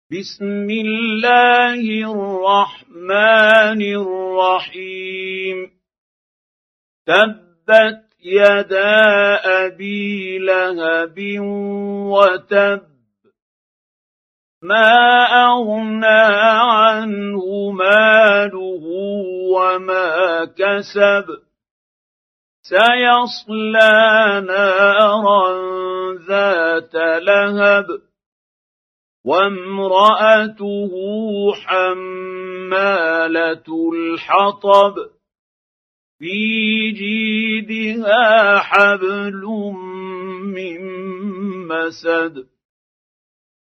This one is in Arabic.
بسم الله الرحمن الرحيم تبت يدا أبي لهب وتب ما أغنى عنه ماله وما كسب سيصلى نارا ذات لهب وامرأته حمالة الحطب في جيدها حبل من مسد